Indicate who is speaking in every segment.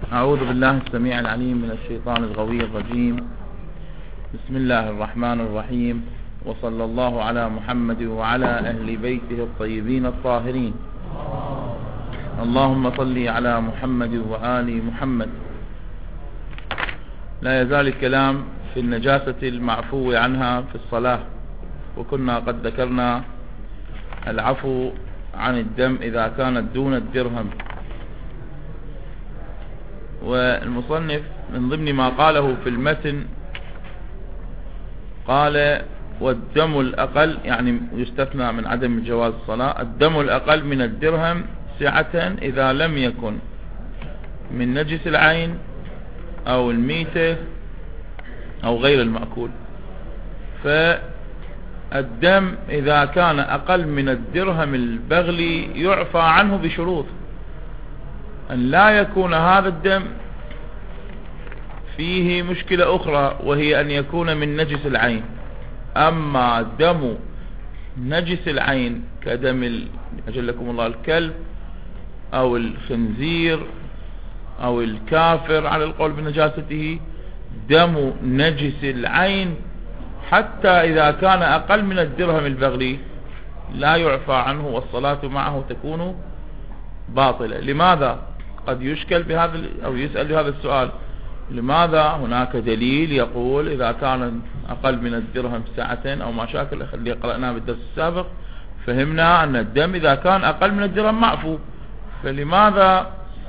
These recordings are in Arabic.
Speaker 1: أعوذ بالله السميع العليم من الشيطان الغوي الرجيم. بسم الله الرحمن الرحيم، وصلى الله على محمد وعلى أهل بيته الطيبين الطاهرين. اللهم صل على محمد وآل محمد. لا يزال الكلام في النجاسة المعفو عنها في الصلاة، وكنا قد ذكرنا العفو عن الدم إذا كانت دون الدرهم. والمصنف من ضمن ما قاله في المتن قال: والدم الأقل، يعني يستثنى من عدم جواز الصلاة، الدم الأقل من الدرهم سعة إذا لم يكن من نجس العين أو الميتة أو غير المأكول. فالدم إذا كان أقل من الدرهم البغلي يعفى عنه بشروط: أن لا يكون هذا الدم فيه مشكلة أخرى، وهي أن يكون من نجس العين. أما دم نجس العين كدم أجلكم الله الكلب أو الخنزير أو الكافر على القول بنجاسته، دم نجس العين حتى إذا كان أقل من الدرهم البغلي لا يعفى عنه، والصلاة معه تكون باطلة. لماذا؟ قد يشكل بهذا أو يسأل بهذا السؤال: لماذا هناك دليل يقول إذا كان أقل من الدرهم ساعة أو ما شاكل اللي قرأناه بالدرس السابق؟ فهمنا أن الدم إذا كان أقل من الدرهم معفو، فلماذا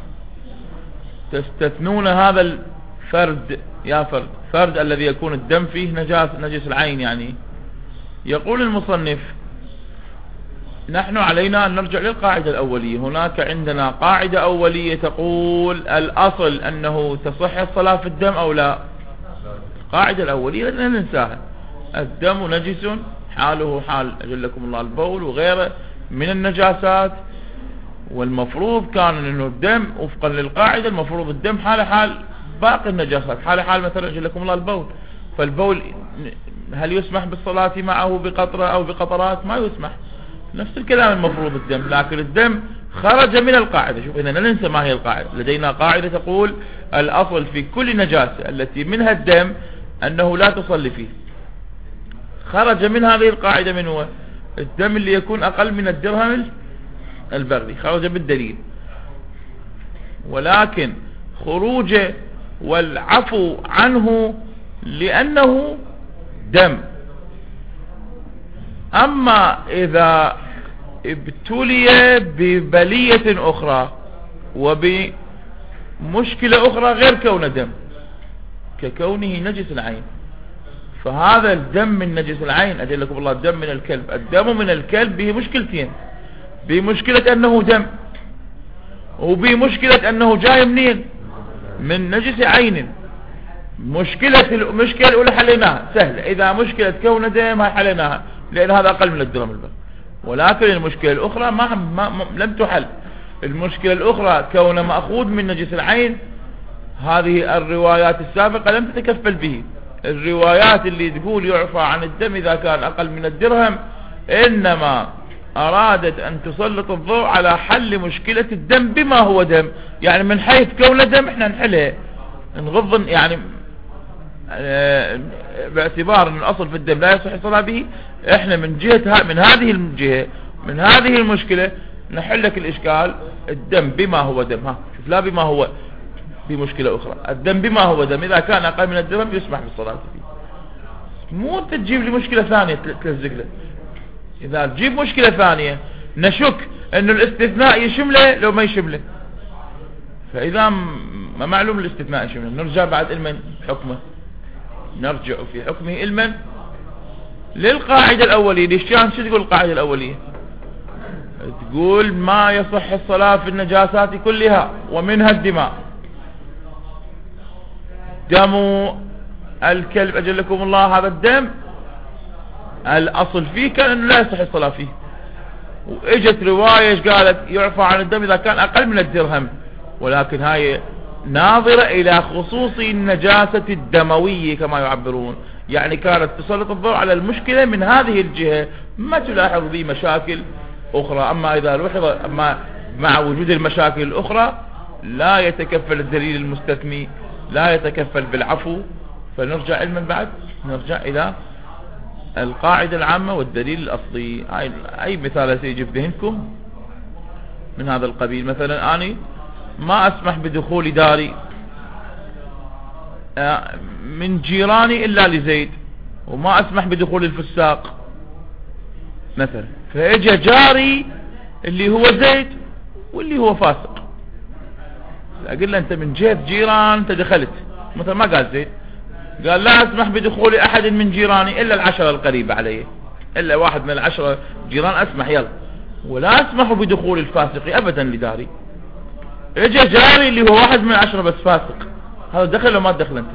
Speaker 1: تستثنون هذا الفرد يا فرد الذي يكون الدم فيه نجس العين؟ يعني يقول المصنف: نحن علينا أن نرجع للقاعدة الأولية. هناك عندنا قاعدة أولية تقول الأصل أنه تصح الصلاة في الدم أو لا. القاعدة الأولية لا ننساها: الدم نجس حاله حال أجلكم الله البول وغيره من النجاسات. والمفروض كان أنه الدم وفقا للقاعدة المفروض الدم حال حال باقي النجاسات، حال حال مثلا أجلكم الله البول. فالبول هل يسمح بالصلاة معه بقطرة أو بقطرات؟ ما يسمح. نفس الكلام المفروض الدم، لكن الدم خرج من القاعدة. شوف، إذا لا ننسى ما هي القاعدة. لدينا قاعدة تقول الأصل في كل نجاسة التي منها الدم أنه لا تصلي فيه. خرج من هذه القاعدة من هو؟ الدم اللي يكون أقل من الدرهم البغلي، خرج بالدليل. ولكن خروجه والعفو عنه لأنه دم. أما إذا ابتلي ببلية أخرى وبمشكلة أخرى غير كون دم، ككونه نجس العين، فهذا الدم من نجس العين أجلكم الله الدم من الكلب. الدم من الكلب به مشكلتين: بمشكلة أنه دم، وبمشكلة أنه جاي منين؟ من نجس عين. المشكلة الأولى حليناها سهلة، إذا مشكلة كون دم هاي حليناها لأن هذا أقل من الدرهم البغلي. ولكن المشكلة الأخرى لم تحل. المشكلة الأخرى كون مأخوذ من نجس العين، هذه الروايات السابقة لم تتكفل به. الروايات اللي تقول يعفى عن الدم إذا كان أقل من الدرهم إنما أرادت أن تسلط الضوء على حل مشكلة الدم بما هو دم. يعني من حيث كون دم احنا نحلها، نغض يعني باعتبار أن الأصل في الدم لا يصح الصلاة به. احنا من هذه الجهة، من هذه المشكلة نحل لك الإشكال: الدم بما هو دم. شوف، لا بما هو بمشكلة أخرى، الدم بما هو دم إذا كان أقل من الدرهم يسمح بالصلاة فيه. مو أنت تجيب لي مشكلة ثانية تلزق له. إذا تجيب مشكلة ثانية نشك أنه الاستثناء يشمله لو ما يشمله. فإذا ما معلوم الاستثناء يشمله، نرجع بعد علما حكمه، نرجع في حكمه علما للقاعدة الأولية. ليش كان شو تقول القاعدة الأولية؟ تقول ما يصح الصلاة في النجاسات كلها ومنها الدماء. دم الكلب أجلكم الله هذا الدم الأصل فيه كان أنه لا يصح الصلاة فيه، وإجت رواية قالت يعفى عن الدم إذا كان أقل من الدرهم، ولكن هاي ناظرة إلى خصوص النجاسة الدموية كما يعبرون. يعني كانت تسلط الضوء على المشكلة من هذه الجهة، ما تلاحظ ذي مشاكل أخرى. أما إذا لاحظ أما مع وجود المشاكل الأخرى لا يتكفل الدليل المستثني لا يتكفل بالعفو. فنرجع علما بعد، نرجع إلى القاعدة العامة والدليل الأصلي. أي مثال سيجي في ذهنكم من هذا القبيل؟ مثلا أنا ما أسمح بدخول داري من جيراني إلا لزيد، وما أسمح بدخول الفساق مثلا، فإجا جاري اللي هو زيد واللي هو فاسق، أقول له أنت من جهة جيران أنت دخلت. مثلا ما قال زيد، قال لا أسمح بدخول أحد من جيراني إلا العشرة القريبة علي، إلا واحد من العشرة جيران أسمح يلا، ولا أسمح بدخول الفاسق أبدا لداري. إجا جاري اللي هو واحد من العشرة بس فاسق، هذا دخل وما دخل؟ أنت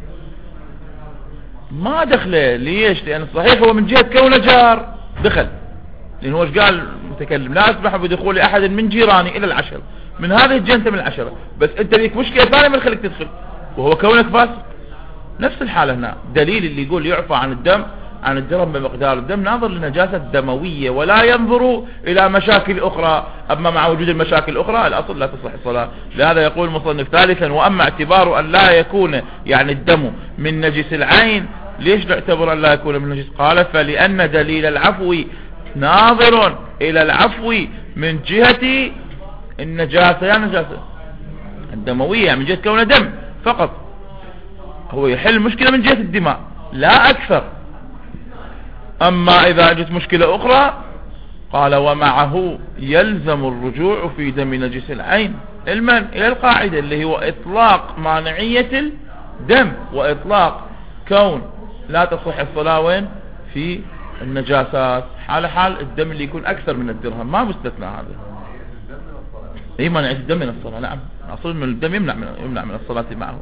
Speaker 1: ما دخله. ليش؟ لأن صحيح هو من جهة كونه جار دخل، لأن هو ايش قال المتكلم؟ لا أسمح بدخول أحد من جيراني إلى العشرة. من هذه الجهة أنت من العشرة، بس أنت ليك مشكلة ثانية ما تخليك تدخل، وهو كونك فاسق. نفس الحالة هنا، دليل اللي يقول يعفى عن الدم، عن الدرهم بمقدار الدم، ناظر للنجاسة الدموية ولا ينظر إلى مشاكل أخرى. أما مع وجود المشاكل الأخرى الأصل لا تصح الصلاة. لهذا يقول المصنف ثالثا: وأما اعتبار أن لا يكون يعني الدم من نجس العين. ليش نعتبر أن لا يكون من نجس؟ قال: فلأن دليل العفو ناظر إلى العفو من جهة النجاسة، يعني نجاسة الدموية، من جهة كونه دم فقط. هو يحل مشكلة من جهة الدماء لا أكثر. أما إذا جت مشكلة أخرى قال: ومعه يلزم الرجوع في دم نجس العين إلى القاعدة اللي هو إطلاق مانعية الدم، وإطلاق كون لا تصح الصلاة وين؟ في النجاسات، حال الدم اللي يكون أكثر من الدرهم، ما مستثنى هذا. اي مانع الدم من الصلاة، نعم. أصل أن الدم يمنع من الصلاة معه.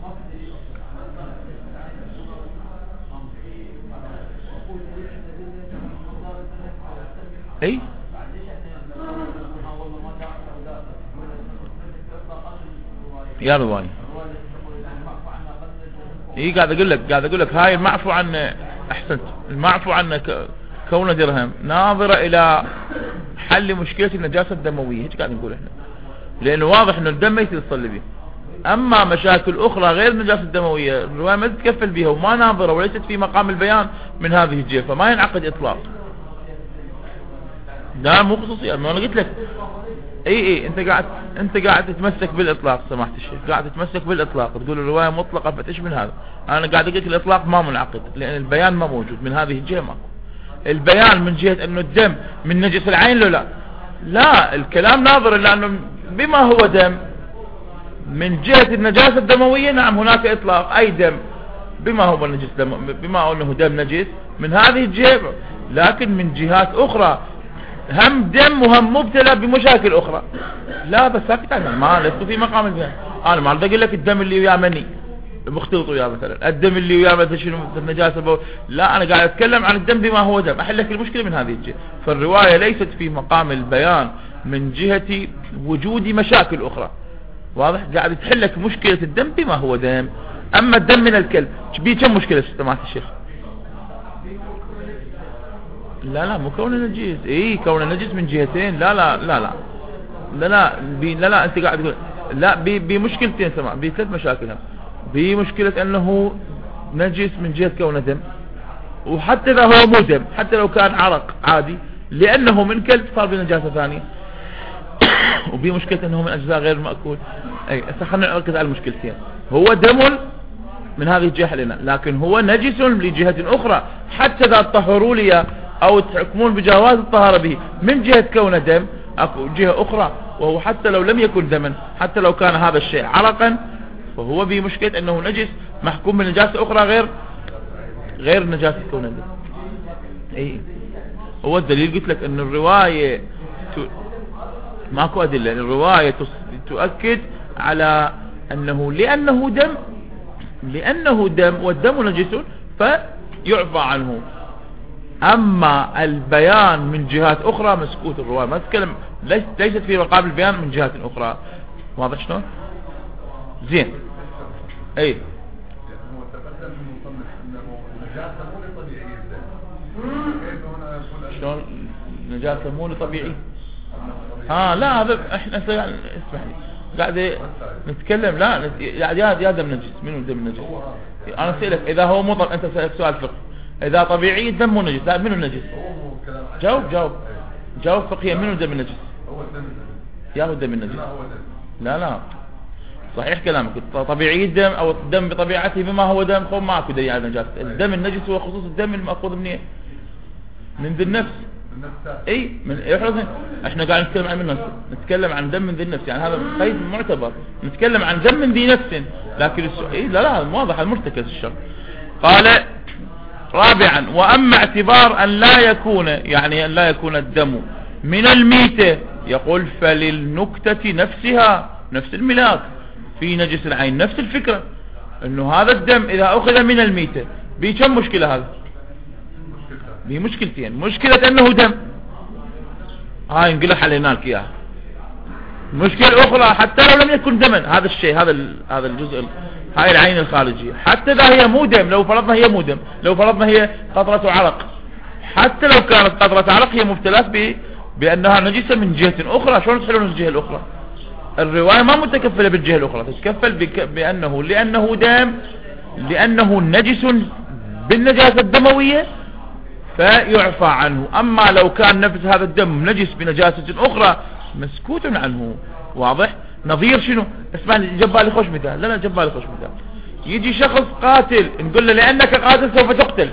Speaker 1: اي يا رواي، اي قاعد اقول لك هاي المعفو عن، احسنت، المعفو عن كون درهم ناظرة الى حل مشكلة النجاسة الدموية. هيك قاعد نقول احنا، لانه واضح انه الدم ما يصير تصلي به. اما مشاكل اخرى غير النجاسة الدموية الرواية ما تتكفل بها وما ناظرة وليست في مقام البيان من هذه الجهة، فما ينعقد اطلاق. لا مو خصوصي، انا قلت لك اي انت قاعد تتمسك بالاطلاق. سمحت الشيخ، قاعد تتمسك بالاطلاق، تقول الرواية مطلقة، فتش من هذا. انا قاعد اقول لك الاطلاق ما منعقد، لان البيان ما موجود من هذه الجهة. ماكو البيان من جهة انه الدم من نجس العين. لا الكلام ناظر الى انه بما هو دم من جهة النجاسة الدموية. نعم هناك اطلاق، اي دم بما هو نجس بما انه دم نجس من هذه الجهة. لكن من جهات اخرى هم دم وهم مبتلى بمشاكل اخرى، لا بس ساكت عنها، ما لست في مقام البيان. انا ما اقول لك الدم اللي وياه مني مختلط وياه، مثلا الدم اللي وياه مثلا شنو النجاسة لا، انا قاعد اتكلم عن الدم بما هو دم، احل لك المشكلة من هذه الجهة. فالرواية ليست في مقام البيان من جهة وجود مشاكل اخرى، واضح؟ قاعد تحل لك مشكلة الدم بما هو دم. اما الدم من الكلب بيه كم مشكلة سمعت الشيخ؟ لا مو كون النجس، اي كون النجس من جهتين. لا انت قاعد تقول لا بمشكلتين، سمع بثلاث مشاكل. بمشكلة انه نجس من جهة كونه دم، وحتى اذا هو مو دم، حتى لو كان عرق عادي لانه من كلب صار بنجاسة ثانية. وبمشكلة انه من اجزاء غير مأكول. اي خلينا نركز على المشكلتين. هو دم من هذه الجهة لنا، لكن هو نجس لجهة اخرى، حتى اذا طهروا لي او تحكمون بجواز الطهارة به من جهة كونه دم، اكو جهة اخرى وهو حتى لو لم يكن دما، حتى لو كان هذا الشيء عرقا، فهو بمشكلة انه نجس محكوم بنجاسة اخرى غير نجاسة كونه دم. اي هو الدليل قلت لك ان الرواية ماكو ادلة، الرواية تؤكد على انه لانه دم والدم نجس فيعفى عنه. اما البيان من جهات اخرى مسكوت، الرواية ما تتكلم، ليست في مقام البيان من جهات اخرى. واضح شلون؟ زين. اي شلون نجاسة مو طبيعي؟ لا هذا احنا اسمح لي، قاعد نتكلم. لا يا دم نجس. منو دم نجس؟ انا سألك اذا هو مضر، انت سألك سؤال فقه، اذا طبيعي الدم مو نجس. لا منو النجس؟ جاوب فقهيا. منو دم النجس؟ يا هو الدم النجس. لا صحيح كلامك. طبيعي الدم او الدم بطبيعته بما هو دم، هو ماكو دليل على نجاسة. الدم النجس هو خصوص الدم المأخوذ من ذي النفس. اي من احنا قاعد نتكلم عن النفس، نتكلم عن دم من ذي النفس، يعني هذا قيد معتبر. نتكلم عن دم من ذي نفس، لكن لا واضح المرتكز الشر. قال رابعا: واما اعتبار ان لا يكون، يعني ان لا يكون الدم من الميتة، يقول فللنكتة نفسها، نفس الملاك في نجس العين، نفس الفكرة، انه هذا الدم اذا اخذ من الميتة بكم مشكلة؟ هذا بمشكلتين. مشكلة انه دم، هاي نقول حلينا لك اياها. مشكلة اخرى حتى لو لم يكن دما، هذا الشيء، هذا الجزء، هاي العين الخارجية، حتى اذا هي مو دم، لو فرضنا هي مو دم، لو فرضنا هي قطرة عرق، حتى لو كانت قطرة عرق هي مبتلات بانها نجسة من جهة اخرى. شلون تحلون الجهة الاخرى؟ الرواية ما متكفلة بالجهة الاخرى، تتكفل لانه دم، لانه نجس بالنجاسة الدموية فيعفى عنه. اما لو كان نفس هذا الدم نجس بنجاسة اخرى مسكوت عنه. واضح؟ نظير شنو؟ اسمعني، جبالي خوش مثال. لا جبالي خوش مثال. يجي شخص قاتل، نقول له لانك قاتل سوف تقتل،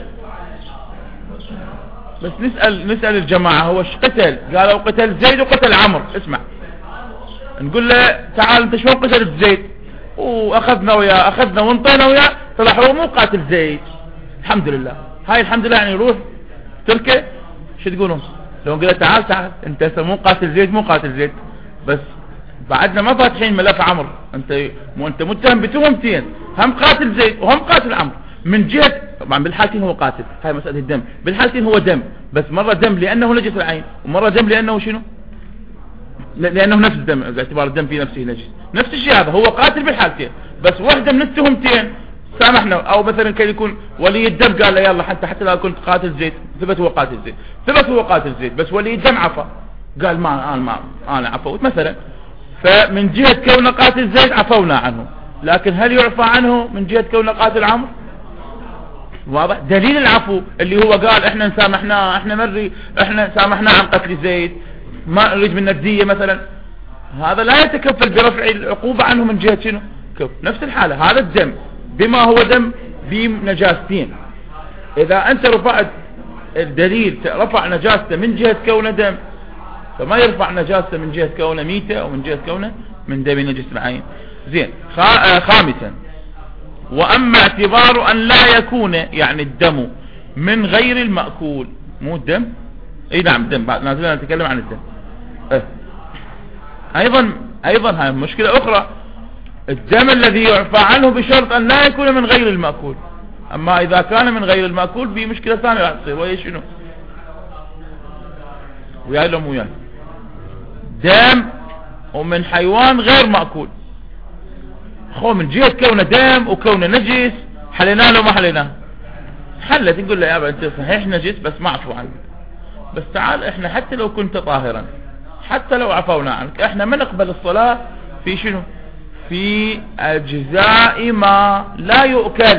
Speaker 1: بس نسأل الجماعة هو ايش قتل؟ قالوا قتل زيد وقتل عمرو. اسمع، نقول له تعال انت شلون قتلت زيد؟ واخذنا وياه، اخذنا وانطينا وياه، طلع هو مو قاتل زيد. الحمد لله. هاي الحمد لله يعني يروح تركه. شو تقولون لو نقول له تعال انت مو قاتل زيد، بس بعدنا ما فاتحين ملف عمرو، انت متهم بتهمتين، هم قاتل زيد وهم قاتل عمرو. من جهة طبعا بالحالتين هو قاتل، هاي مسألة الدم، بالحالتين هو دم، بس مرة دم لأنه نجس العين، ومرة دم لأنه شنو؟ لأنه نفس الدم، باعتبار الدم في نفسه نجس. نفس الشيء هذا، هو قاتل بالحالتين، بس واحدة من التهمتين سامحنا. او مثلا كان يكون ولي الدم قال له يلا حتى لو كنت قاتل زيد، ثبت هو قاتل زيد، بس ولي الدم عفى، قال انا عفوت مثلا. فمن جهة كونه قاتل زيد عفونا عنه، لكن هل يعفى عنه من جهة كونه قاتل عمرو؟ واضح؟ دليل العفو اللي هو قال احنا سامحناه، احنا سامحناه عن قتل زيد، ما نريد منه الدية مثلا، هذا لا يتكفل برفع العقوبة عنه من جهة شنو؟ نفس الحالة، هذا الدم بما هو دم بنجاستين، اذا انت رفعت الدليل رفع نجاسته من جهة كونه دم، فما يرفع نجاسته من جهة كونه ميتة او من جهة كونه من دم نجس العين. زين. خامسا: واما اعتبار ان لا يكون، يعني الدم من غير المأكول، مو الدم، اي نعم الدم، بعد نازلنا نتكلم عن الدم. ايضا هاي مشكلة اخرى، الدم الذي يعفى عنه بشرط ان لا يكون من غير المأكول. اما اذا كان من غير المأكول بمشكلة ثانية راح تصير، وهي شنو؟ وياي لهم وياي دم ومن حيوان غير مأكول، من جهة كونه دم وكونه نجس حلينا له ما حليناه؟ حلت. نقول له يا ابا انت صحيح نجس بس ما عفو عنك، بس تعال احنا حتى لو كنت طاهرا، حتى لو عفونا عنك، احنا ما نقبل الصلاة في شنو؟ في اجزاء ما لا يؤكل،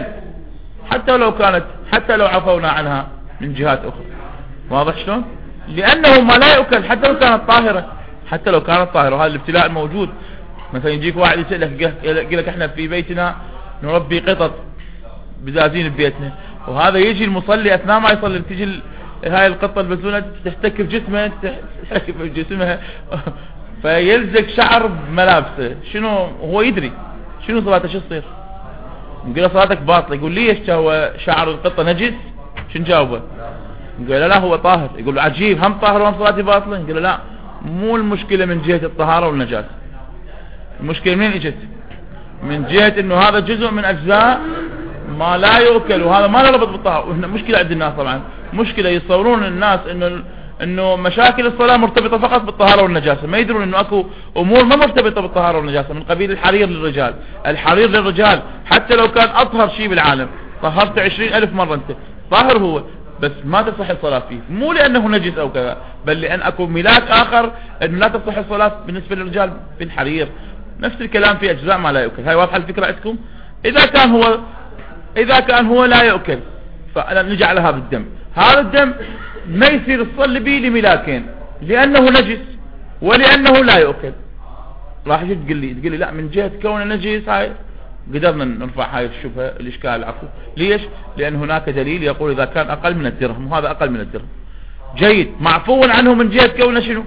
Speaker 1: حتى لو عفونا عنها من جهات اخرى. واضح شلون؟ لانه ما لا يؤكل حتى لو كانت طاهرة، وهذا الابتلاء الموجود. مثلا يجيك واحد يسألك يقول لك احنا في بيتنا نربي قطط بزازين ببيتنا، وهذا يجي المصلي اثناء ما يصلي تجي هاي القطة البزونة تحتك بجسمها فيلزق شعر بملابسه. شنو هو يدري شنو صلاته شو تصير؟ نقول له صلاتك باطلة. يقول ليش هو شعر القطة نجس؟ شنو جاوبه؟ نقول له لا هو طاهر. يقول له عجيب، هم طاهر وهم صلاتي باطلة؟ نقول له لا، مو المشكلة من جهة الطهارة والنجاسة، المشكلة منين اجت؟ من جهة انه هذا جزء من اجزاء ما لا يؤكل، وهذا ما له ربط بالطهارة. وهنا مشكلة عند الناس طبعا، مشكلة يتصورون الناس انه مشاكل الصلاة مرتبطة فقط بالطهارة والنجاسة، ما يدرون انه اكو امور ما مرتبطة بالطهارة والنجاسة، من قبيل الحرير للرجال حتى لو كان اطهر شيء بالعالم، طهرت 20,000 مرة انت طاهر هو، بس ما تصح الصلاة فيه، مو لانه نجس او كذا، بل لان اكو ملاك اخر انه لا تصح الصلاة بالنسبة للرجال بالحرير نفس الكلام في أجزاء ما لا يؤكل. هاي واضحة الفكرة عندكم؟ إذا كان هو لا يؤكل فنجي على هذا الدم. هذا الدم ما يصير تصلي به لملاكين، لأنه نجس ولأنه لا يؤكل. راح تقول لي لا، من جهة كونه نجس هاي قدرنا نرفع هاي الشبهة الإشكال العفو. ليش؟ لأن هناك دليل يقول إذا كان أقل من الدرهم، وهذا أقل من الدرهم. جيد، معفو عنه من جهة كونه شنو؟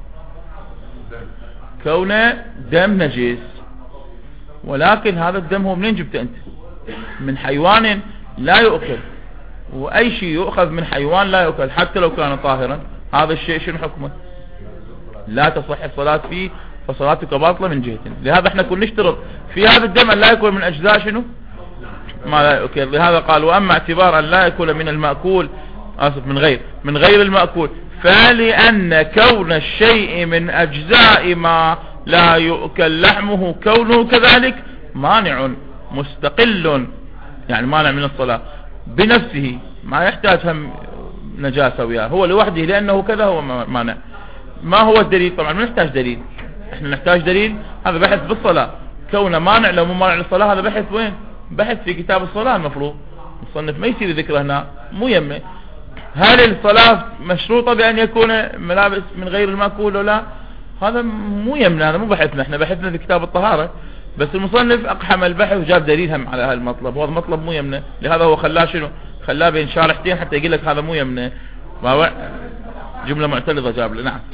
Speaker 1: كونه دم نجس. ولكن هذا الدم هو منين جبته أنت؟ من حيوان لا يؤكل، وأي شيء يؤخذ من حيوان لا يؤكل حتى لو كان طاهرا، هذا الشيء شنو حكمه؟ لا تصح الصلاة فيه، فصلاتك باطلة من جهة. لهذا احنا كنا نشترط في هذا الدم أن لا يكون من أجزاء شنو؟ ما لا يؤكل. لهذا قال وأما اعتبار أن لا يأكل من المأكول، آسف من غير المأكول، فلأن كون الشيء من أجزاء ما لا يؤكل لحمه كونه كذلك مانع مستقل، يعني مانع من الصلاة بنفسه، ما يحتاج هم نجاسة وياه، هو لوحده لأنه كذا هو مانع. ما هو الدليل؟ طبعا ما نحتاج دليل، احنا نحتاج دليل. هذا بحث بالصلاة، كونه مانع لو مو مانع للصلاة، هذا بحث وين؟ بحث في كتاب الصلاة. المفروض مصنف ما يصير ذكره هنا، مو يمه. هل الصلاة مشروطة بأن يكون ملابس من غير المأكول ولا؟ هذا مو يمنا، هذا مو بحثنا، احنا بحثنا في كتاب الطهارة. بس المصنف أقحم البحث وجاب دليل هم على هذا المطلب، وهذا مطلب مو يمنا. لهذا هو خلاه شنو؟ خلاه بين شارحتين حتى يقول لك هذا مو يمنا، جملة معترضة جاب له. نعم.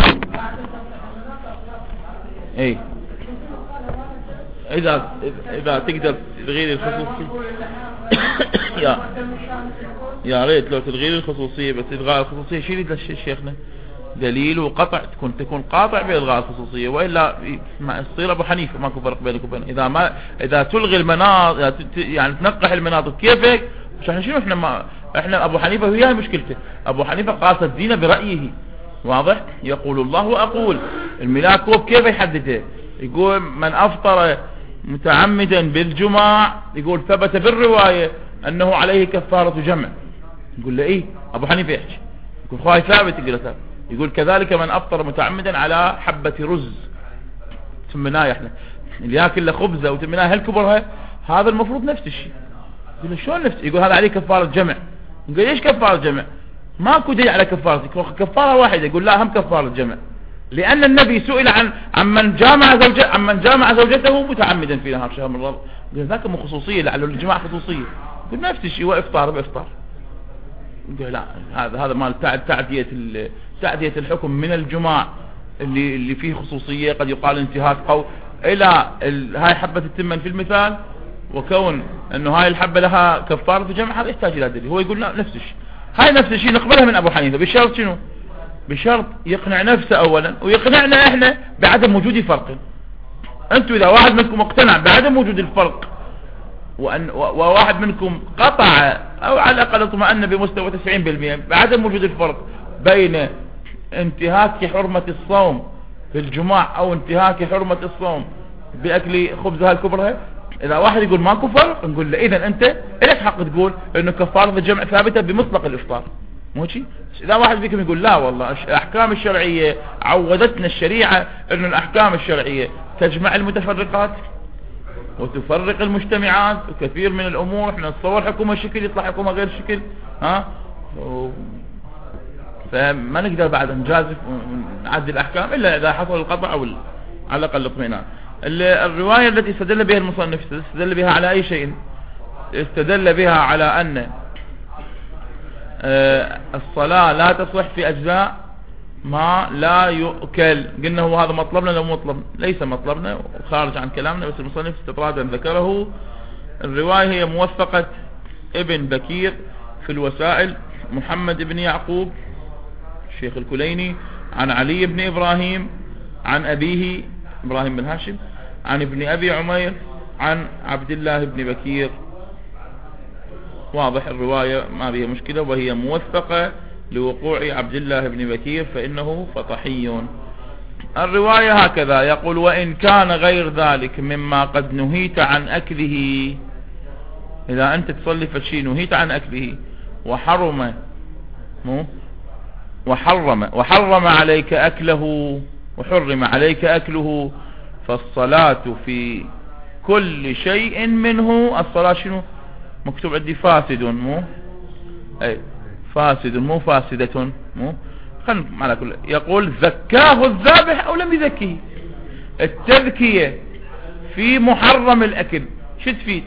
Speaker 1: اي اذا تقدر تغير الخصوصية يا ريت لو تغير الخصوصية. بس إلغاء الخصوصية شيء شيخنا دليل وقطع، تكون قاطع بإلغاء الخصوصية، وإلا يصير أبو حنيفة ماكو فرق بينك وبينه. إذا تلغي المناط، يعني تنقح المناط كيفك. مش احنا شنو، احنا أبو حنيفة هي مشكلته. أبو حنيفة قاس الدين برأيه، واضح؟ يقول الله وأقول. الملاك كيف يحدده؟ يقول من أفطر متعمدا بالجماع، يقول ثبت بالرواية أنه عليه كفارة جمع. يقول له إيه؟ أبو حنيفة يحكي، يقول خواهي ثابت. يقول كذلك من أفطر متعمدا على حبة رز، تمناه احنا اللي ياكل له خبزة وتمناه هالكبرها، هذا المفروض نفس الشيء. يقول له شلون نفس؟ يقول هذا عليه كفارة جمع. يقول ايش كفارة جمع؟ ماكو دليل على كفارة واحدة. يقول لا، هم كفارة جمع، لأن النبي سئل عن من جامع زوجته متعمدا في نهار شهر من رمضان. يقول ذاك مو خصوصية، لعله الجماعة خصوصية. يقول نفس الشيء، وإفطار بإفطار. يقول لا، هذا مال تعدية الحكم من الجماع اللي فيه خصوصية، قد يقال انتهاك قول إلى هاي حبة التمن في المثال، وكون أنه هاي الحبة لها كفارة جمع، هذا يحتاج إلى دليل. هو يقول لا، نفس الشيء. هاي نفس الشيء نقبلها من أبو حنيفة بشرط شنو؟ بشرط يقنع نفسه أولا، ويقنعنا إحنا بعدم وجود فرق. أنتوا إذا واحد منكم اقتنع بعدم وجود الفرق، وواحد منكم قطع أو على الأقل اطمأن بمستوى 90% بعدم وجود الفرق بين انتهاك حرمة الصوم في الجماع أو انتهاك حرمة الصوم بأكل خبزها الكبرى، إذا واحد يقول ماكو فرق، نقول له إذن أنت إليك حق تقول إنه كفارة الجمع ثابتة بمطلق الإفطار، مو شيء. إذا واحد فيكم يقول لا والله الأحكام الشرعية عودتنا الشريعة إنه الأحكام الشرعية تجمع المتفرقات وتفرق المجتمعات، وكثير من الأمور احنا نتصور حكومة شكل يطلع حكومة غير شكل، فما نقدر بعد نجازف ونعدل الأحكام إلا إذا حصل القطع أو على الأقل الاطمئنان. الرواية التي استدل بها المصنف استدل بها على أي شيء؟ استدل بها على أن الصلاة لا تصح في أجزاء ما لا يؤكل. قلنا هو هذا مطلبنا لو مطلب؟ ليس مطلبنا وخارج عن كلامنا، بس المصنف استطرادا ذكره. الرواية هي موثقة ابن بكير في الوسائل، محمد بن يعقوب الشيخ الكليني، عن علي بن إبراهيم عن أبيه إبراهيم بن هاشم عن ابن أبي عمير عن عبد الله بن بكير. واضح الرواية ما بها مشكلة، وهي موثقة لوقوع عبد الله بن بكير فإنه فطحي. الرواية هكذا يقول: وإن كان غير ذلك مما قد نهيت عن أكله. إذا أنت تصلي فشي نهيت عن أكله وحرم عليك أكله، وحرم عليك أكله فالصلاة في كل شيء منه. الصلاة شنو مكتوب عندي؟ فاسد، مو اي فاسد مو فاسدة، مو خلنا على كل. يقول زكاه الذابح او لم يزكيه. التذكية في محرم الاكل شو تفيد؟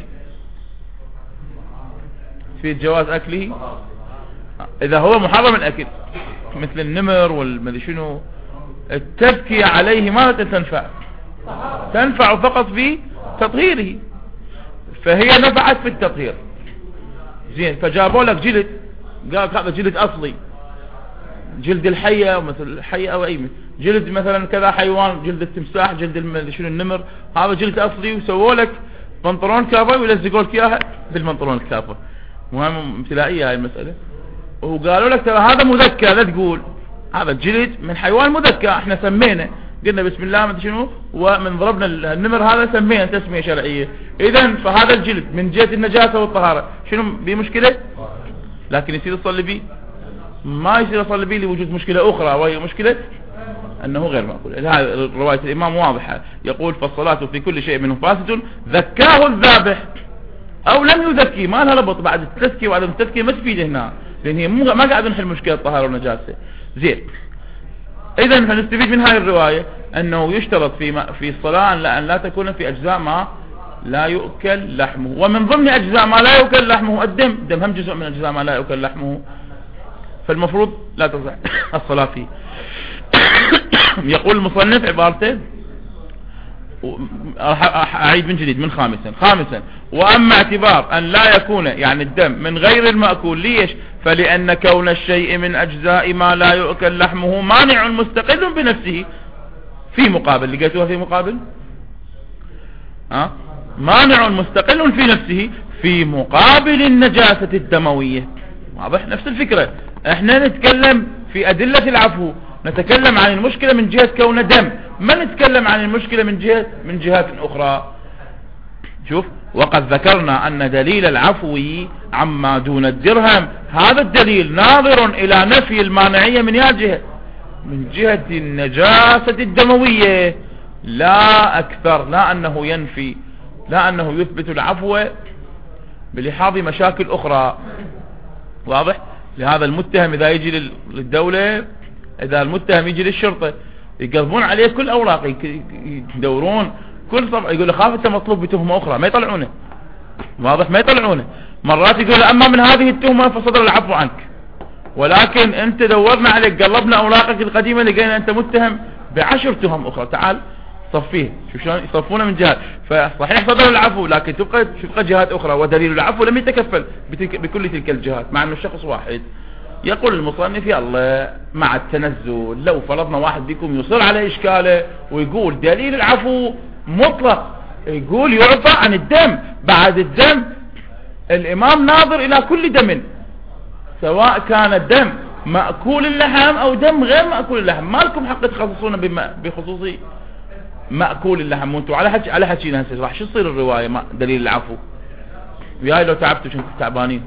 Speaker 1: تفيد جواز اكله اذا هو محرم الاكل مثل النمر والمدري شنو. التذكية عليه ماذا تنفع؟ تنفع فقط في تطهيره، فهي نفعت في التطهير. زين، فجابوا لك جلد، قال هذا جلد اصلي، جلد الحية مثل الحية او اي جلد مثلا كذا حيوان، جلد التمساح، جلد شنو النمر، هذا جلد اصلي، وسووا لك بنطلون كافر ويلزقوا لك اياها بالبنطلون الكافر. مهم ابتلائية هاي المسألة. وقالوا لك ترى هذا مذكى، لا تقول هذا الجلد من حيوان مذكى، احنا سمينا قلنا بسم الله ما شنو، ومن ضربنا النمر هذا سمينا تسمية شرعية. اذا فهذا الجلد من جهة النجاسة والطهارة شنو بمشكلة؟ لكن يصير يصلي بيه؟ ما يصير يصلي بيه لوجود مشكلة اخرى، وهي مشكلة انه غير مأكول. هذه رواية الامام واضحة، يقول فالصلاة في كل شيء منه فاسد ذكاه الذابح او لم يذكي. ما لها ربط بعد التذكية وعدم التذكية، ما تفيد هنا، لان هي ما قاعد نحل مشكلة الطهارة والنجاسة. زين، اذا فنستفيد من هذه الرواية انه يشترط في الصلاة ان لا تكون في اجزاء ما لا يؤكل لحمه، ومن ضمن اجزاء ما لا يؤكل لحمه الدم. الدم هم جزء من اجزاء ما لا يؤكل لحمه، فالمفروض لا تصح الصلاة فيه. يقول المصنف عبارته، اعيد من جديد من خامسا واما اعتبار ان لا يكون يعني الدم من غير المأكول، ليش؟ فلان كون الشيء من اجزاء ما لا يؤكل لحمه مانع مستقل بنفسه. في مقابل لقيتوها في مقابل مانع مستقل في نفسه في مقابل النجاسة الدموية. واضح؟ نفس الفكرة. احنا نتكلم في ادلة العفو، نتكلم عن المشكلة من جهة كون دم، ما نتكلم عن المشكلة من جهات اخرى. شوف، وقد ذكرنا ان دليل العفو عما دون الدرهم هذا الدليل ناظر الى نفي المانعية من جهة، من جهة النجاسة الدموية لا اكثر، لا انه ينفي، لا انه يثبت العفو بلحاظ مشاكل اخرى. واضح؟ لهذا المتهم اذا يجي للدولة، اذا المتهم يجي للشرطة يقلبون عليه كل اوراق، يدورون كل صفحة، يقول له خاف انت مطلوب بتهمة اخرى، ما يطلعونه. واضح؟ ما يطلعونه. مرات يقول له اما من هذه التهمة فصدر العفو عنك، ولكن انت دورنا عليك، قلبنا اوراقك القديمة لقينا انت متهم ب10 تهم اخرى، تعال صفيه. شوف شلون يصفونه من جهات. فصحيح صدر العفو، لكن تبقى جهات اخرى، ودليل العفو لم يتكفل بكل تلك الجهات، مع انه الشخص واحد. يقول المصنف يلا مع التنزل، لو فرضنا واحد بكم يصر على اشكاله ويقول دليل العفو مطلق، يقول يعفى عن الدم، بعد الدم الامام ناظر الى كل دم، سواء كان الدم مأكول اللحم او دم غير مأكول اللحم، ما لكم حق تخصصون بخصوص مأكول اللحم. وانتوا على حكينا هسه راح شو تصير الرواية دليل العفو؟ وياي لو تعبتوا كنتوا تعبانين.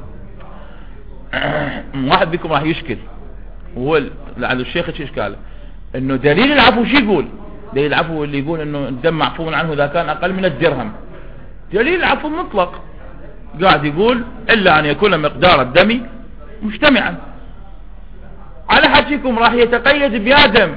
Speaker 1: واحد بكم راح يشكل، وهو لعل الشيخ شو اشكاله، انه دليل العفو شو يقول؟ دليل العفو اللي يقول انه الدم معفو عنه اذا كان اقل من الدرهم. دليل العفو مطلق، قاعد يقول الا ان يكون مقدار الدم مجتمعا. على حكيكم راح يتقيد بيادم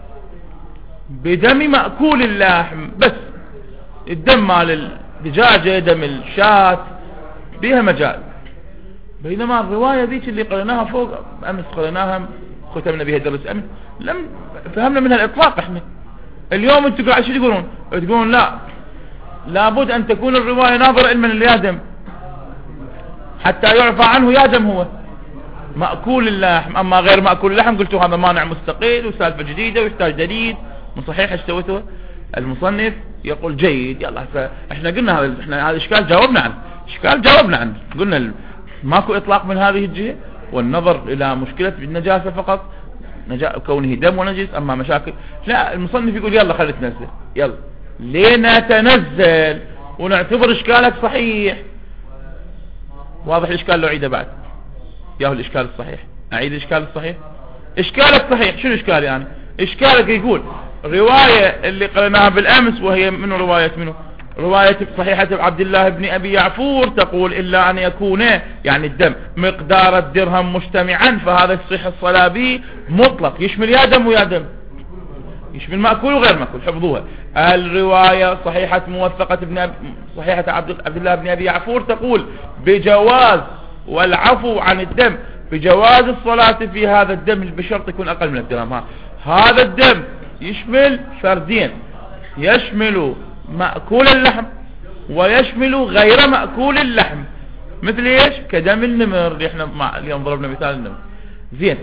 Speaker 1: بدم مأكول اللحم بس، الدم مال الدجاجة، دم الشاة بيها مجال. بينما الرواية ذيك اللي قريناها فوق امس، قريناها ختمنا بها درس امس، لم فهمنا منها الاطلاق. احنا اليوم انتوا قاعد شو تقولون؟ تقولون لا، لابد ان تكون الرواية ناظرة علما لليادم حتى يعفى عنه يادم هو مأكول اللحم. اما غير مأكول اللحم قلتوا هذا مانع مستقل وسالفة جديدة ويحتاج دليل من صحيح. ايش سويته المصنف؟ يقول جيد، يلا احنا قلنا هذا، احنا هذا اشكال جاوبنا عنه، قلنا ماكو اطلاق من هذه الجهة، والنظر الى مشكلة النجاسة فقط، كونه دم ونجس. اما مشاكل لا، المصنف يقول يلا خلي تنزل، يلا لنتنزل ونعتبر اشكالك صحيح. واضح الاشكال؟ لو عيده بعد ياهو الاشكال الصحيح، اعيد الاشكال الصحيح. اشكالك صحيح. شنو اشكالي يعني؟ اشكالك يقول رواية اللي قرأناها بالأمس وهي من رواية منه، رواية صحيحة عبد الله بن أبي يعفور تقول إلا أن يكون يعني الدم مقدار الدرهم مجتمعا، فهذا يصح الصلاة به مطلق، يشمل يا دم ويا دم، يشمل مأكول وغير مأكول. حفظوها. الرواية صحيحة صحيحة عبد الله بن أبي يعفور تقول بجواز والعفو عن الدم، بجواز الصلاة في هذا الدم بشرط يكون أقل من الدرهم. هذا الدم يشمل فردين، يشمل مأكول اللحم ويشمل غير مأكول اللحم، مثل ايش؟ كدم النمر اللي احنا اليوم ضربنا مثال النمر. زين،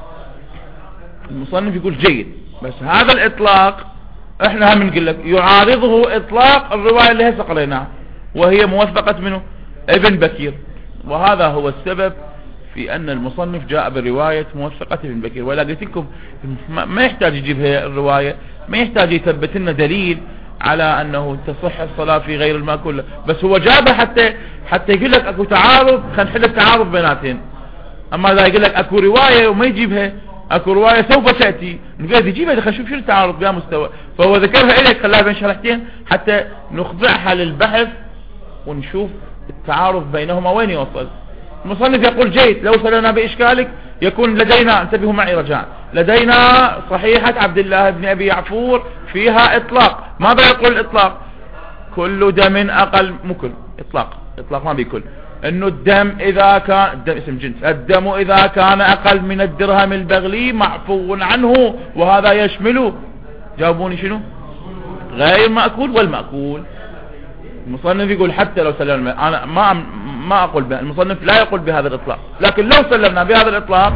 Speaker 1: المصنف يقول جيد، بس هذا الاطلاق احنا هم نقول لك يعارضه اطلاق الرواية اللي هسه قريناها وهي موثقة منه ابن بكير، وهذا هو السبب في ان المصنف جاء برواية موثقة ابن بكير. ولا قلت لكم ما يحتاج يجيب هي الرواية، ما يحتاج يثبت لنا دليل على انه تصح الصلاة في غير المأكول، بس هو جابها حتى يقول لك اكو تعارض، خلينا نحل التعارض بيناتين. اما اذا يقول لك اكو رواية وما يجيبها، اكو رواية سوف تأتي نقول يجيبها، خلينا نشوف شو التعارض بها مستوى، فهو ذكرها إليك خلاها بين شرحتين حتى نخضعها للبحث ونشوف التعارض بينهما وين يوصل. المصنف يقول جيد، لو سلنا بإشكالك يكون لدينا، انتبهوا معي رجاء، لدينا صحيحة عبد الله بن أبي يعفور فيها إطلاق. ماذا يقول الإطلاق؟ كل دم أقل، مو كل، إطلاق ما بيكل، انه الدم اذا كان الدم اسم جنس، الدم اذا كان اقل من الدرهم البغلي معفو عنه، وهذا يشمل، جاوبوني شنو؟ غير مأكول والمأكول. المصنف يقول حتى لو سلمنا، انا ما اقول به، المصنف لا يقول بهذا الاطلاق، لكن لو سلمنا بهذا الاطلاق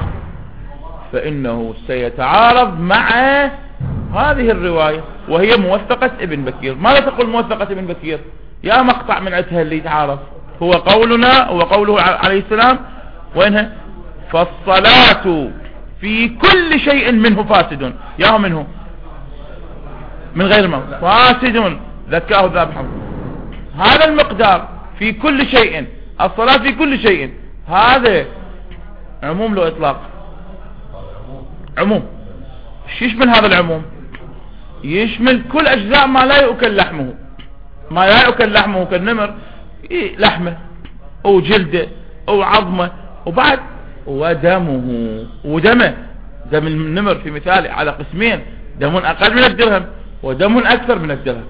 Speaker 1: فانه سيتعارض مع هذه الرواية وهي موثقة ابن بكير. ماذا تقول موثقة ابن بكير؟ يا مقطع من عتها اللي يتعارض، هو قولنا وقوله عليه السلام وينها؟ فالصلاة في كل شيء منه فاسد، يا منه من غير موت فاسد ذكاه ذابحه. هذا المقدار في كل شيء، الصلاة في كل شيء، هذا عموم له إطلاق؟ عموم. شو يشمل هذا العموم؟ يشمل كل أجزاء ما لا يؤكل لحمه، ما لا يؤكل لحمه كالنمر، لحمه او جلده او عظمه، وبعد ودمه. دم النمر في مثال على قسمين، دم اقل من الدرهم ودم اكثر من الدرهم.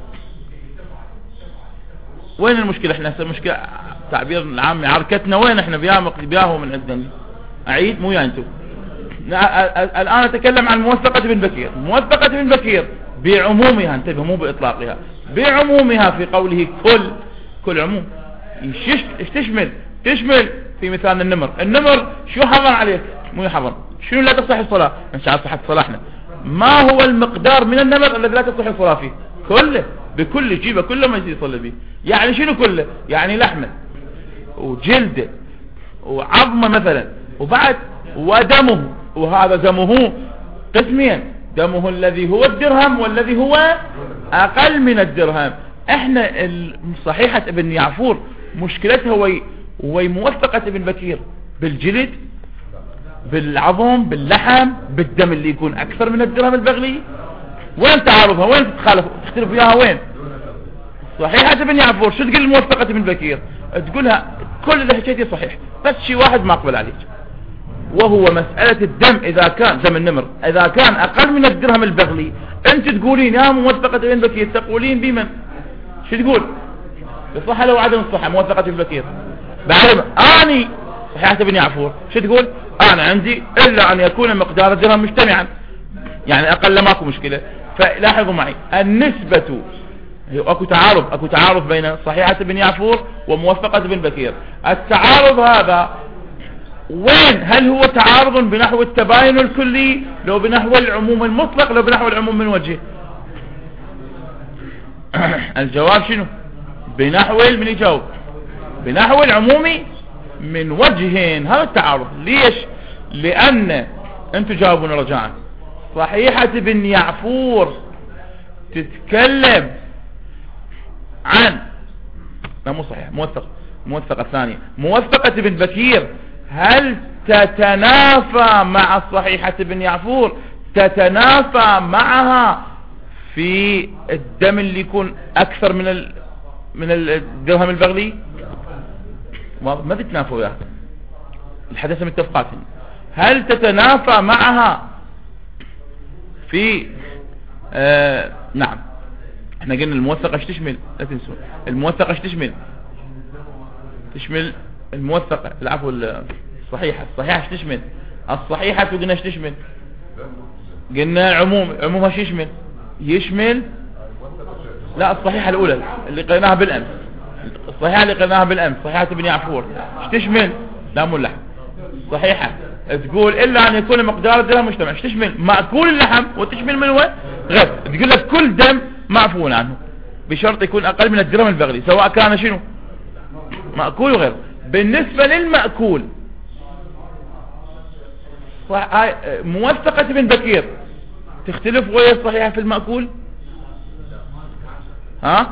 Speaker 1: وين المشكلة؟ احنا المشكلة تعبير العام عركتنا وين؟ احنا بياهو من عندنا، اعيد مو يا انتم. الان اتكلم عن موثقة ابن بكير. موثقة ابن بكير بعمومها، انتبه مو باطلاقها، بعمومها في قوله كل عموم. ايش تشمل في مثال النمر شو حرم عليك؟ مو يحرم، شنو لا تصح الصلاة؟ ان شاء الله صحة صلاحنا. ما هو المقدار من النمر الذي لا تصح الصلاة فيه؟ كله، بكل جيبه، كله ما يصلي به. يعني شنو كله؟ يعني لحمه وجلده وعظمه مثلا، وبعد ودمه، وهذا دمه قسمين، دمه الذي هو الدرهم والذي هو اقل من الدرهم. احنا صحيحة ابن يعفور مشكلتها موثقة ابن بكير بالجلد، بالعظم، باللحم، بالدم اللي يكون اكثر من الدرهم البغلي. وين تعارضها؟ وين تختلف وياها؟ وين صحيحة ابن يعفور؟ شو تقول موثقة ابن بكير؟ تقولها كل اللي حكيتي صحيح، بس شيء واحد ما اقبل عليك، وهو مسألة الدم. اذا كان دم النمر اذا كان اقل من الدرهم البغلي، انت تقولين يا موثقة ابن بكير، تقولين بمن؟ شو تقول؟ الصحة لو عدم الصحة موثقة ابن بكير. بعد اني صحيحة ابن يعفور شو تقول؟ انا عندي الا ان يكون مقدار الدرهم مجتمعا، يعني اقل ماكو مشكلة. فلاحظوا معي النسبة، اكو تعارض بين صحيحة ابن يعفور وموثقة ابن بكير. التعارض هذا وين؟ هل هو تعارض بنحو التباين الكلي، لو بنحو العموم المطلق، لو بنحو العموم من وجه؟ الجواب شنو؟ بنحو، من يجاوب؟ بنحو العموم من وجهين. هذا التعارض. ليش؟ لان انتم جاوبونا رجاء، صحيحة ابن يعفور تتكلم عن، لا مو صحيح، موثقة الثانية، موثقة ابن بكير. هل تتنافى مع صحيحة ابن يعفور؟ تتنافى معها في الدم اللي يكون اكثر من الدرهم البغلي؟ ما تتنافوا وياها الحدث متفقات. هل تتنافى معها في نعم. احنا قلنا الموثقة ايش تشمل؟ لا تنسوا الموثقة ايش تشمل الموثقة، العفو الصحيحة ايش تشمل؟ الصحيحة قلنا ايش تشمل؟ قلنا عمومها ايش يشمل؟ لا الصحيحة الاولى اللي قلناها بالامس، صحيحة ابن يعفور ايش تشمل؟ لا مو اللحم. صحيحة تقول الا ان يكون مقدار الدرهم مجتمع، ايش تشمل؟ مأكول اللحم، وتشمل من وين؟ غير. تقول لك كل دم معفو عنه بشرط يكون اقل من الدرهم البغلي، سواء كان شنو؟ مأكول وغير. بالنسبة للمأكول موثقة ابن بكير تختلف ويا الصحيحة في المأكول؟ ها؟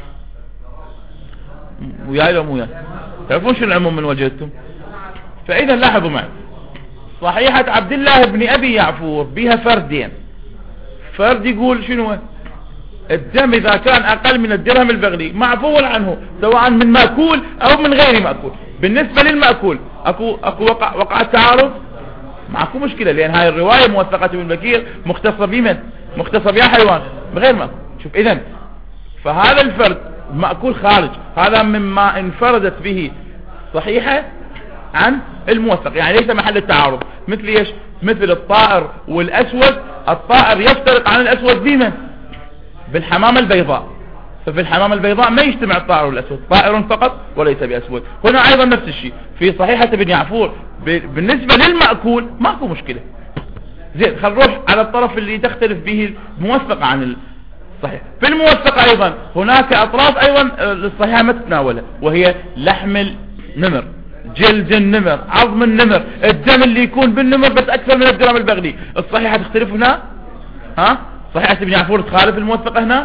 Speaker 1: وياي لو مو وياي؟ تعرفون شو العموم من وجهتم؟ فإذا لاحظوا معي صحيحة عبد الله بن أبي يعفور بها فردين. فرد يقول شنو؟ الدم إذا كان أقل من الدرهم البغلي معفو عنه سواء من مأكول أو من غير مأكول. بالنسبة للمأكول أكو وقع التعارض؟ معكو مشكلة، لأن هاي الرواية موثقة ابن بكير مختصة بمن؟ مختصة بيا حيوان بغير مأكول. شوف إذن فهذا الفرد مأكول خارج، هذا مما انفردت به صحيحة عن الموثق، يعني ليس محل التعارض. مثل ايش؟ مثل الطائر والأسود، الطائر يفترق عن الأسود بمن؟ بالحمامة البيضاء. ففي الحمامة البيضاء ما يجتمع الطائر والأسود، طائر فقط وليس بأسود. هنا أيضا نفس الشيء في صحيحة ابن يعفور بالنسبة للمأكول ماكو مشكلة. زين، خل نروح على الطرف اللي تختلف به الموثقة عن الصحيح. في الموثقة أيضا هناك أطراف أيضا الصحيحة ما تتناولها، وهي لحم النمر، جلد النمر، عظم النمر، الدم اللي يكون بالنمر بس أكثر من الدرهم البغلي. الصحيحة تختلف هنا؟ ها؟ صحيحة ابن يعفور تخالف الموثقة هنا؟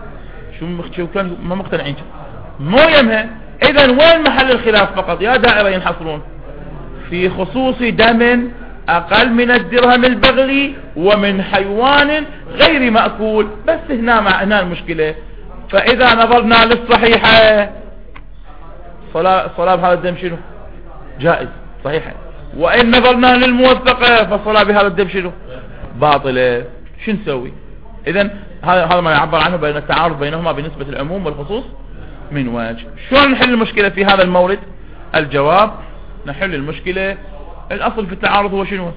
Speaker 1: شو كان ما مقتنعين؟ مو يمها. إذا وين محل الخلاف؟ فقط يا دائرة ينحصرون في خصوص دم أقل من الدرهم البغلي ومن حيوان غير مأكول، بس هنا المشكلة. فإذا نظرنا للصحيحة صلاة بهذا الدم شنو؟ جائز صحيحة. وإن نظرنا للموثقة فالصلاة بهذا الدم شنو؟ باطلة. شو نسوي؟ إذن هذا ما يعبر عنه بين التعارض بينهما بالنسبة للعموم والخصوص من وجه. شلون نحل المشكلة في هذا المورد؟ الجواب نحل المشكلة. الأصل في التعارض هو شنو؟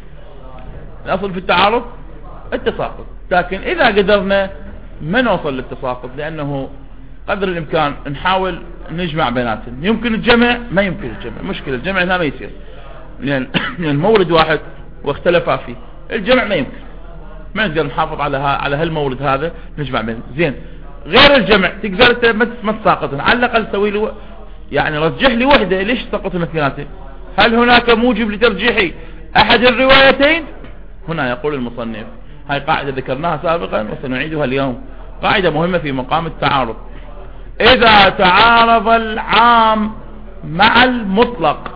Speaker 1: الأصل في التعارض التساقط، لكن إذا قدرنا ما نوصل للتساقط لأنه قدر الإمكان نحاول نجمع بيناتهم. يمكن الجمع؟ ما يمكن الجمع، مشكلة الجمع هنا ما يصير لأن المورد واحد واختلفا فيه. الجمع ما يمكن، ما نقدر نحافظ على هالمورد هذا نجمع بينه. زين، غير الجمع تقدر ما تساقطن، على الأقل سوي له يعني رجح لي وحدة. ليش سقطن اثنيناتين؟ هل هناك موجب لترجيح أحد الروايتين؟ هنا يقول المصنف، هاي قاعدة ذكرناها سابقا وسنعيدها اليوم، قاعدة مهمة في مقام التعارض. إذا تعارض العام مع المطلق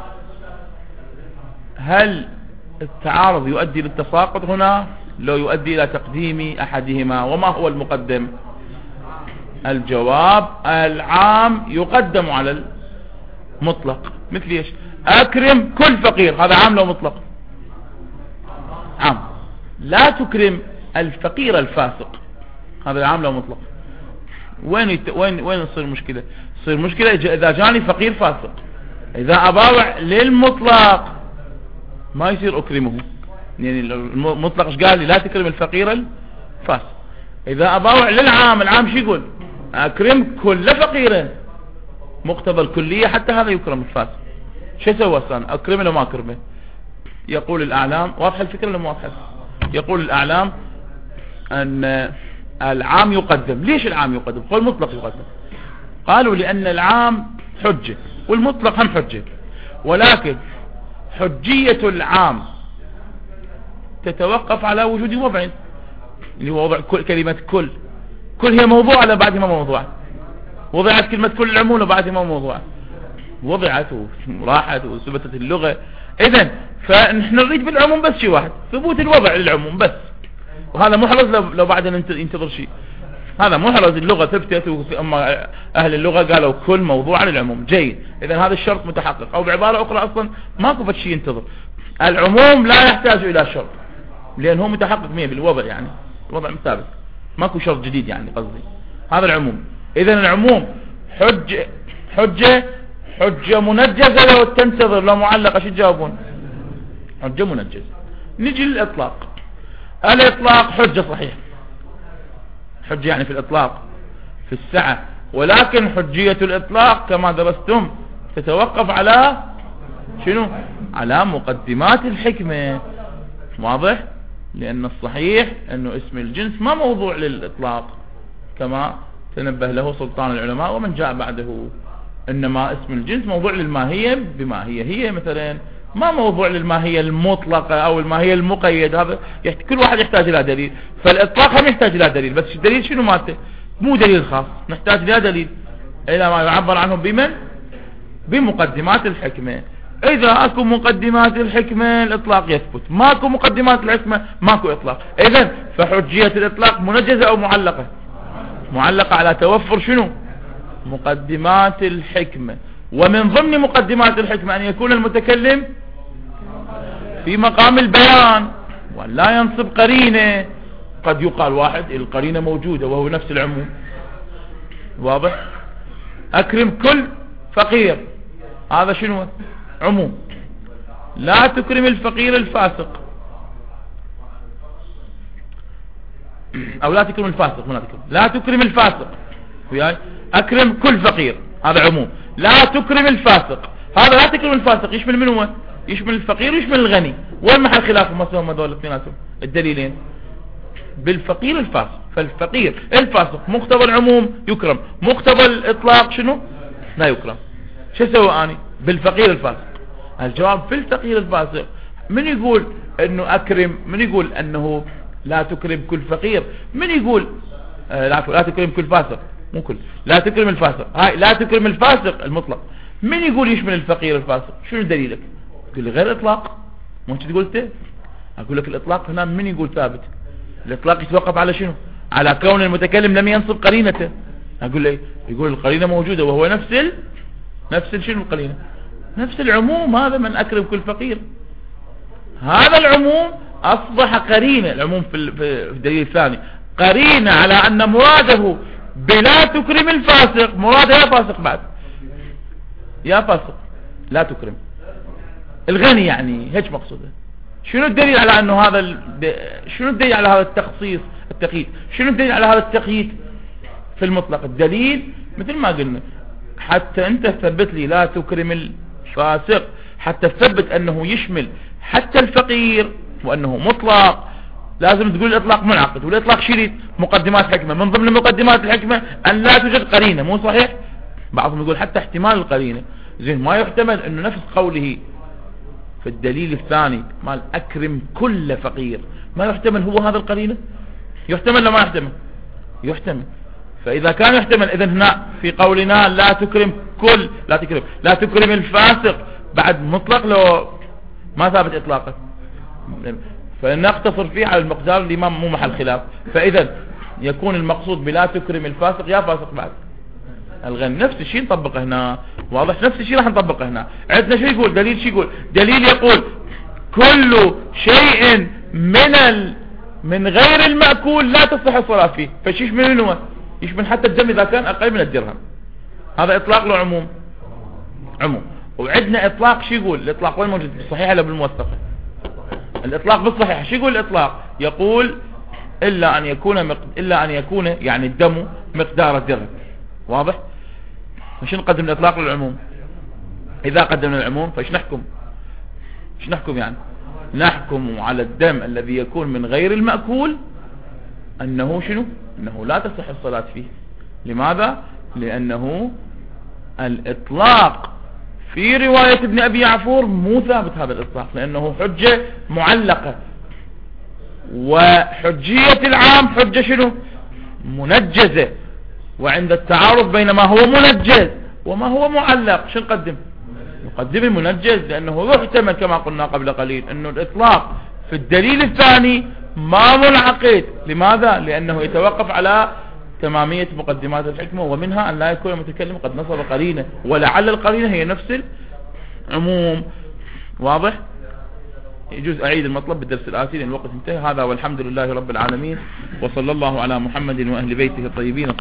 Speaker 1: هل التعارض يؤدي للتساقط هنا؟ لو يؤدي إلى تقديم أحدهما. وما هو المقدم؟ الجواب العام يقدم على المطلق. مثل ايش؟ أكرم كل فقير، هذا عام لو مطلق؟ عام. لا تكرم الفقير الفاسق، هذا عام لو مطلق. وين تصير مشكلة؟ تصير مشكلة إذا جاني فقير فاسق. إذا أباوع للمطلق ما يصير أكرمه، يعني المطلق ايش قال لي؟ لا تكرم الفقير الفاسق. إذا أباوع للعام، العام شو يقول؟ أكرم كل فقير، مقتضى الكلية حتى هذا يكرم الفاسق. شو سوى الثاني؟ أكرمه لو ما أكرمه؟ يقول الأعلام، واضحة الفكرة ولا مو واضحة؟ يقول الأعلام أن العام يقدم. ليش العام يقدم؟ هو المطلق يقدم. قالوا لأن العام حجة والمطلق هم حجة، ولكن حجية العام تتوقف على وجود وضع، اللي هو وضع كلمة كل هي موضوع على بعد ما موضوع. وضعت كلمة كل العموم وبعد ما موضوع، وضعت وراحت وثبتت اللغة. إذن فنحن نريد بالعموم بس شيء واحد، ثبوت الوضع للعموم بس. وهذا محرز لو بعدين ينتظر شيء. هذا محرز، اللغة ثبتت، أما أهل اللغة قالوا كل موضوع على العموم. جيد، إذن هذا الشرط متحقق، أو بعبارة أخرى أصلا ماكو شيء ينتظر. العموم لا يحتاج إلى شرط لأن هو متحقق 100 بالوضع، يعني الوضع ثابت، ماكو شرط جديد يعني قصدي. هذا العموم. إذن العموم حجة منجزة لو تنتظر، لو معلقة شو تجاوبون؟ حجة منجزة. نجي للإطلاق. الإطلاق حجة صحيح، حجة يعني في الإطلاق في السعة، ولكن حجية الإطلاق كما درستم تتوقف على شنو؟ على مقدمات الحكمة. واضح؟ لأن الصحيح أنه اسم الجنس ما موضوع للإطلاق كما تنبه له سلطان العلماء ومن جاء بعده، إنما اسم الجنس موضوع للماهية بما هي مثلا، ما موضوع للماهية المطلقة أو الماهية المقيد. هذا كل واحد يحتاج إلى دليل، فالإطلاق هم يحتاج إلى دليل، بس الدليل شنو مالته؟ مو دليل خاص، نحتاج إلى دليل إلى ما يعبر عنه بمن؟ بمقدمات الحكمة. إذا أكو مقدمات الحكمة الإطلاق يثبت، ماكو مقدمات الحكمة ماكو إطلاق. إذن فحجية الإطلاق منجزة أو معلقة؟ معلقة على توفر شنو؟ مقدمات الحكمة. ومن ضمن مقدمات الحكمة أن يكون المتكلم في مقام البيان ولا ينصب قرينة. قد يقال واحد القرينة موجودة وهو نفس العموم. واضح؟ أكرم كل فقير، هذا شنو؟ عموم. لا تكرم الفقير الفاسق، أو لا تكرم الفاسق، لا تكرم الفاسق. أكرم كل فقير، هذا عموم. لا تكرم الفاسق، هذا لا تكرم الفاسق يشمل من هو؟ يشمل الفقير ويشمل الغني. وين محل خلافهم مثلا هذول الاثنيناتهم؟ الدليلين بالفقير الفاسق. فالفقير الفاسق مقتضى العموم يكرم، مقتضى الإطلاق شنو؟ لا يكرم. شو سوى أني بالفقير الفاسق؟ الجواب في الفقير الفاسق. من يقول انه اكرم؟ من يقول انه لا تكرم كل فقير؟ من يقول لا تكرم كل فاسق؟ مو كل، لا تكرم الفاسق، هاي لا تكرم الفاسق المطلق. من يقول يشمل الفقير الفاسق؟ شنو دليلك؟ تقول لي غير اطلاق. مو انت قلت؟ اقول لك الاطلاق هنا من يقول ثابت؟ الاطلاق يتوقف على شنو؟ على كون المتكلم لم ينصب قرينته. اقول لي يقول القرينه موجوده وهو نفس شنو القرينه؟ نفس العموم. هذا من اكرم كل فقير، هذا العموم اصبح قرينه. العموم في الدليل الثاني قرينه على ان مراده بلا تكرم الفاسق مراده يا فاسق، بعد يا فاسق لا تكرم الغني، يعني هيك مقصوده. شنو الدليل على انه هذا شنو الدليل على هذا التخصيص التقييد؟ شنو الدليل على هذا التقييد في المطلق؟ الدليل مثل ما قلنا، حتى انت تثبت لي لا تكرم الفاسق، حتى تثبت انه يشمل حتى الفقير وانه مطلق، لازم تقول الاطلاق منعقد، والاطلاق شريط مقدمات حكمة. من ضمن مقدمات الحكمة ان لا توجد قرينة. مو صحيح؟ بعضهم يقول حتى احتمال القرينة. زين، ما يحتمل انه نفس قوله في الدليل الثاني مال اكرم كل فقير، ما يحتمل هو هذا القرينة؟ يحتمل لا ما يحتمل؟ يحتمل. فاذا كان يحتمل، اذا هنا في قولنا لا تكرم كل، لا تكرم الفاسق، بعد مطلق لو ما ثابت اطلاقا، فنقتصر فيه على المقدار اللي مو محل خلاف. فاذا يكون المقصود بلا تكرم الفاسق يا فاسق بعد الغني. نفس الشيء نطبقه هنا. واضح؟ نفس الشيء راح نطبقه هنا. عندنا شو يقول دليل؟ شو يقول دليل؟ يقول كل شيء من غير المأكول لا تصح الصلاة فيه. فش يشمل منه؟ يشمل حتى الدم اذا كان اقل من الدرهم. هذا اطلاق له عموم. وعندنا اطلاق شو يقول؟ الاطلاق وين موجود؟ بالصحيحة ولا بالموثقة؟ الاطلاق بالصحيحة. شو يقول الاطلاق؟ يقول الا ان يكون يعني الدم مقدار الدرهم. واضح؟ فش نقدم الاطلاق للعموم؟ اذا قدمنا العموم فايش نحكم؟ يعني نحكم على الدم الذي يكون من غير المأكول انه شنو؟ انه لا تصح الصلاة فيه. لماذا؟ لانه الاطلاق في رواية ابن ابي يعفور مو ثابت هذا الاطلاق، لانه حجة معلقة، وحجية العام حجة شنو؟ منجزة. وعند التعارض بين ما هو منجز وما هو معلق شو نقدم؟ نقدم المنجز، لانه يحتمل كما قلنا قبل قليل انه الاطلاق في الدليل الثاني ما منعقد. لماذا؟ لأنه يتوقف على تمامية مقدمات الحكمة، ومنها أن لا يكون المتكلم قد نصب قرينة، ولعل القرينة هي نفس العموم. واضح؟ يجوز أعيد المطلب بالدرس الآتي لأن الوقت انتهى. هذا والحمد لله رب العالمين، وصلى الله على محمد وأهل بيته الطيبين.